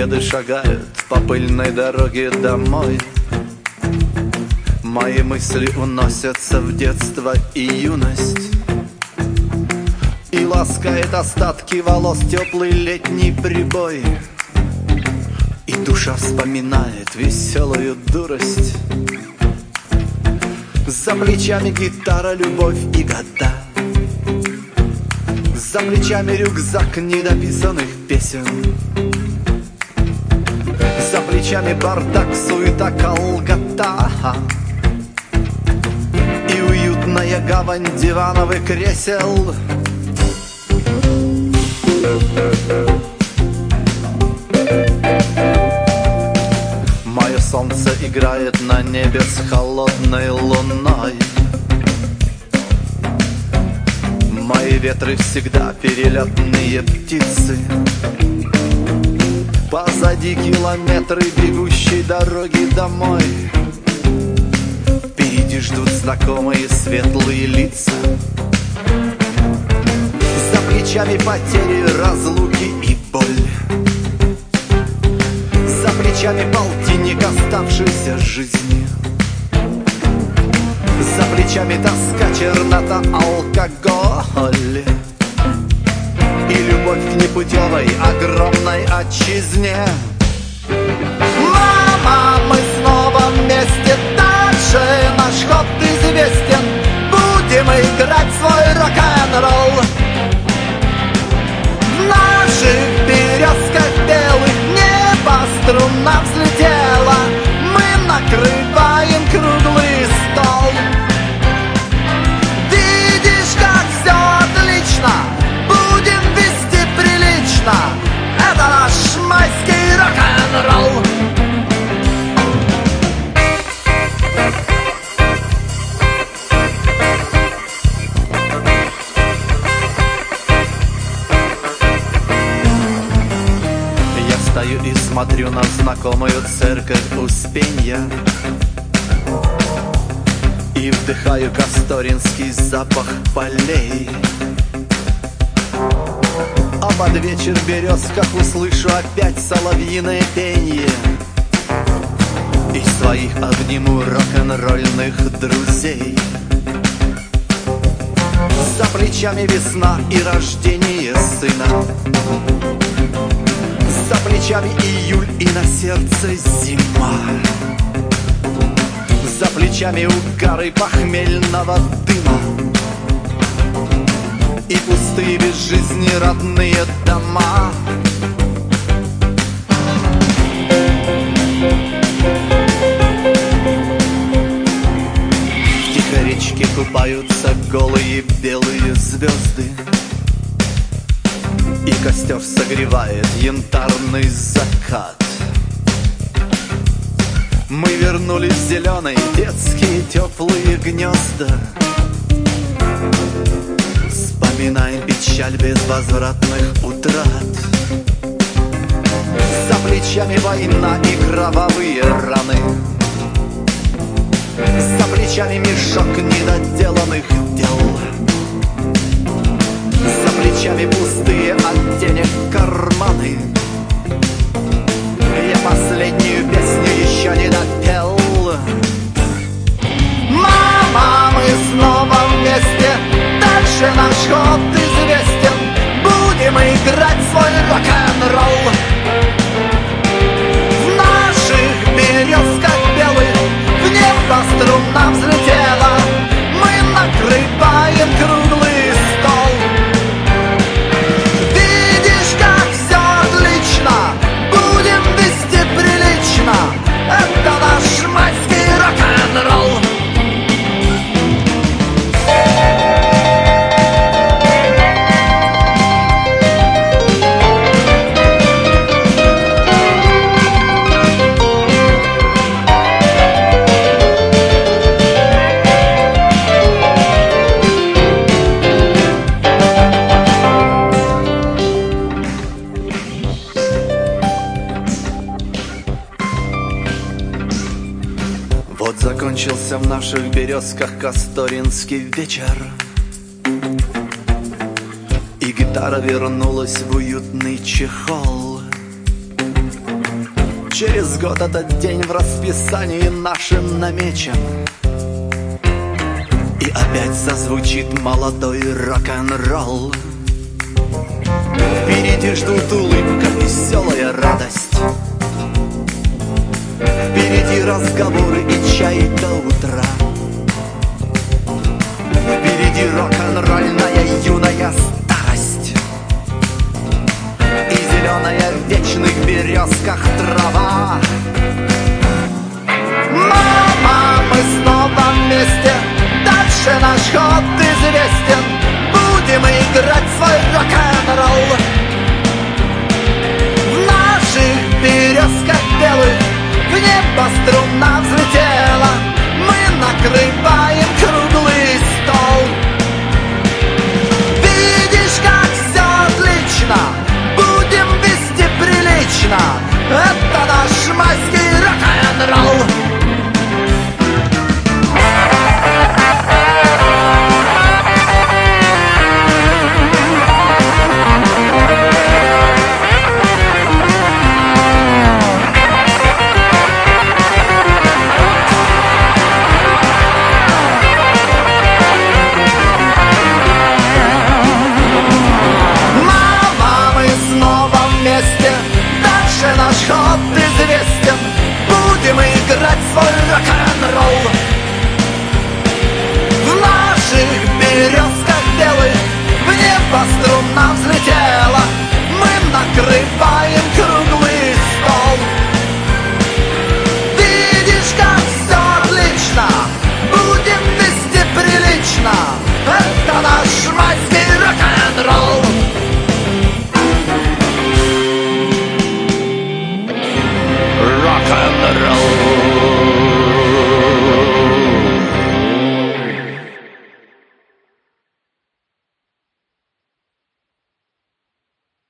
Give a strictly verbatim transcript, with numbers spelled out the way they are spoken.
Торпеды шагают по пыльной дороге домой. Мои мысли уносятся в детство и юность, и ласкает остатки волос теплый летний прибой. И душа вспоминает веселую дурость. За плечами гитара, любовь и года. За плечами рюкзак недописанных песен. За плечами бардак, суета, колгота. И уютная гавань диванов и кресел. Мое солнце играет на небе с холодной луной. Мои ветры всегда перелетные птицы. Позади километры бегущей дороги домой. Впереди ждут знакомые светлые лица. За плечами потери, разлуки и боль. За плечами полтинник оставшейся жизни. За плечами тоска, чернота, алкоголь и любовь к непутевой огромной отчизне. Мама, мы снова вместе, дальше наш ход известен. Будем играть свой рок-н-ролл. В наших березках белых небо струна взлетела. Мы накрываем круглый стол. Видишь, как все отлично, будем вести прилично. Это наш майский рок-н-ролл. Стою и смотрю на знакомую церковь Успенья и вдыхаю касторинский запах полей. А под вечер в березках услышу опять соловьиное пенье. И своих обниму рок-н-ролльных друзей. За плечами весна и рождение сына. За плечами июль и на сердце зима. За плечами угары похмельного дыма. И пустые без жизни родные дома. В тихой речке купаются голые белые звезды. И костер согревает янтарный закат. Мы вернулись в зеленые детские теплые гнезда. Вспоминаем печаль безвозвратных утрат. За плечами война и кровавые раны. За плечами мешок недоделанных дел. За плечами пустые от денег карманы. Я последнюю песню еще не допел. Мама, мы снова вместе, дальше наш ход известен. Будем играть свой рок-н-ролл. В наших березках белых в небо струна взлетела. Мы накрываем круглый стол. Это наш майский рок-н-ролл. Вот закончился в наших березках касторинский вечер, и гитара вернулась в уютный чехол. Через год этот день в расписании нашем намечен, и опять зазвучит молодой рок-н-ролл. Впереди ждут улыбка, веселая радость. Впереди разговоры и чай до утра. Впереди рок-н-ролльная юная старость и зеленая в вечных березках трава. Мама, мы снова вместе, дальше наш ход известен. Будем играть свой рок-н-ролл. В наших березках белых в небо струна взлетела. Мы накрываем